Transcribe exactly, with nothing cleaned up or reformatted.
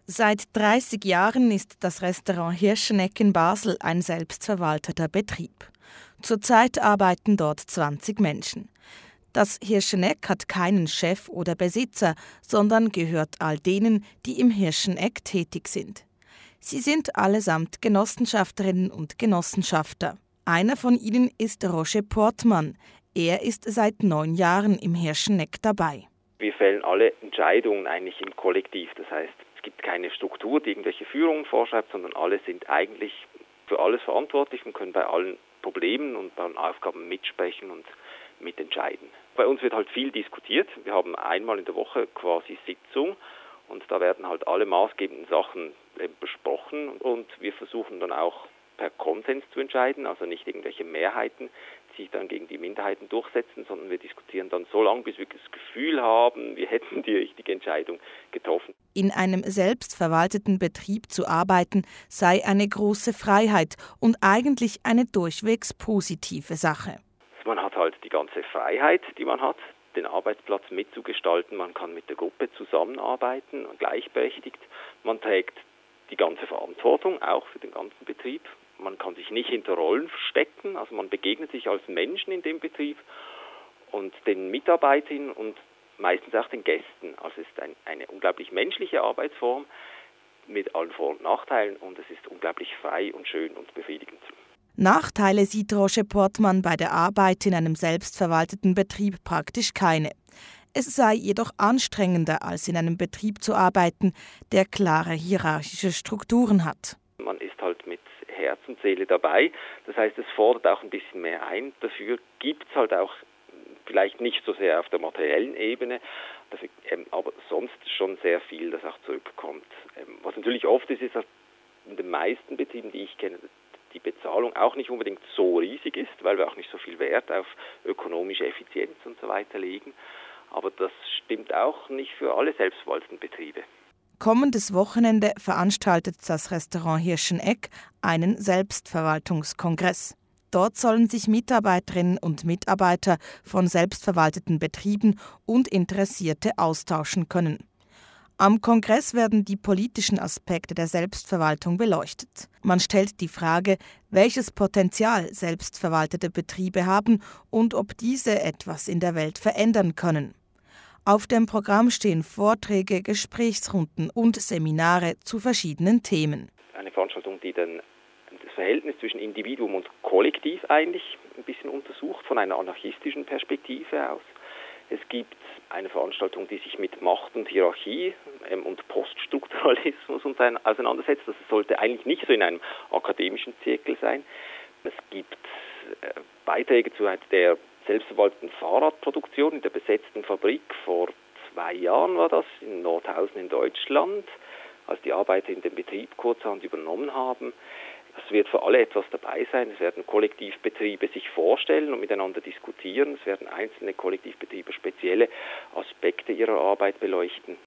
Seit dreißig Jahren ist das Restaurant Hirscheneck in Basel ein selbstverwalteter Betrieb. Zurzeit arbeiten dort zwanzig Menschen. Das Hirscheneck hat keinen Chef oder Besitzer, sondern gehört all denen, die im Hirscheneck tätig sind. Sie sind allesamt Genossenschafterinnen und Genossenschafter. Einer von ihnen ist Roger Portmann. Er ist seit neun Jahren im Hirscheneck dabei. Wir fällen alle Entscheidungen eigentlich im Kollektiv. Das heißt, es gibt keine Struktur, die irgendwelche Führungen vorschreibt, sondern alle sind eigentlich für alles verantwortlich und können bei allen Problemen und bei allen Aufgaben mitsprechen und mitentscheiden. Bei uns wird halt viel diskutiert. Wir haben einmal in der Woche quasi Sitzung und da werden halt alle maßgebenden Sachen besprochen und wir versuchen dann auch per Konsens zu entscheiden, also nicht irgendwelche Mehrheiten, die sich dann gegen die Minderheiten durchsetzen, sondern wir diskutieren dann so lange, bis wir das Gefühl haben, wir hätten die richtige Entscheidung getroffen. In einem selbstverwalteten Betrieb zu arbeiten, sei eine große Freiheit und eigentlich eine durchwegs positive Sache. Man hat halt die ganze Freiheit, die man hat, den Arbeitsplatz mitzugestalten. Man kann mit der Gruppe zusammenarbeiten, gleichberechtigt. Man trägt die ganze Verantwortung, auch für den ganzen Betrieb. Man kann sich nicht hinter Rollen verstecken, also man begegnet sich als Menschen in dem Betrieb und den Mitarbeiterinnen und meistens auch den Gästen. Also es ist ein, eine unglaublich menschliche Arbeitsform mit allen Vor- und Nachteilen und es ist unglaublich frei und schön und befriedigend. Nachteile sieht Roger Portmann bei der Arbeit in einem selbstverwalteten Betrieb praktisch keine. Es sei jedoch anstrengender, als in einem Betrieb zu arbeiten, der klare hierarchische Strukturen hat. Man ist halt mit Herz und Seele dabei, das heißt, es fordert auch ein bisschen mehr ein. Dafür gibt es halt auch vielleicht nicht so sehr auf der materiellen Ebene, dafür, ähm, aber sonst schon sehr viel, das auch zurückkommt. Ähm, was natürlich oft ist, ist, dass in den meisten Betrieben, die ich kenne, die Bezahlung auch nicht unbedingt so riesig ist, weil wir auch nicht so viel Wert auf ökonomische Effizienz und so weiter legen. Aber das stimmt auch nicht für alle selbstverwalteten Betriebe. Kommendes Wochenende veranstaltet das Restaurant Hirscheneck einen Selbstverwaltungskongress. Dort sollen sich Mitarbeiterinnen und Mitarbeiter von selbstverwalteten Betrieben und Interessierte austauschen können. Am Kongress werden die politischen Aspekte der Selbstverwaltung beleuchtet. Man stellt die Frage, welches Potenzial selbstverwaltete Betriebe haben und ob diese etwas in der Welt verändern können. Auf dem Programm stehen Vorträge, Gesprächsrunden und Seminare zu verschiedenen Themen. Eine Veranstaltung, die dann das Verhältnis zwischen Individuum und Kollektiv eigentlich ein bisschen untersucht, von einer anarchistischen Perspektive aus. Es gibt eine Veranstaltung, die sich mit Macht und Hierarchie ähm, und Poststrukturalismus auseinandersetzt. Das sollte eigentlich nicht so in einem akademischen Zirkel sein. Es gibt äh, Beiträge zu der selbstverwalteten Fahrradproduktion in der besetzten Fabrik. Vor zwei Jahren war das in Nordhausen in Deutschland, als die Arbeiter in den Betrieb kurzerhand übernommen haben. Es wird für alle etwas dabei sein. Es werden Kollektivbetriebe sich vorstellen und miteinander diskutieren. Es werden einzelne Kollektivbetriebe spezielle Aspekte ihrer Arbeit beleuchten.